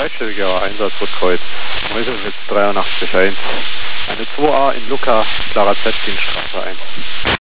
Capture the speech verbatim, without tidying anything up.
zweistelliger Einsatz Rottkreuz. Mäusewitz dreiundachtzig eins. Eine zwei A in Luca, Clara Z, Dienststraße eins.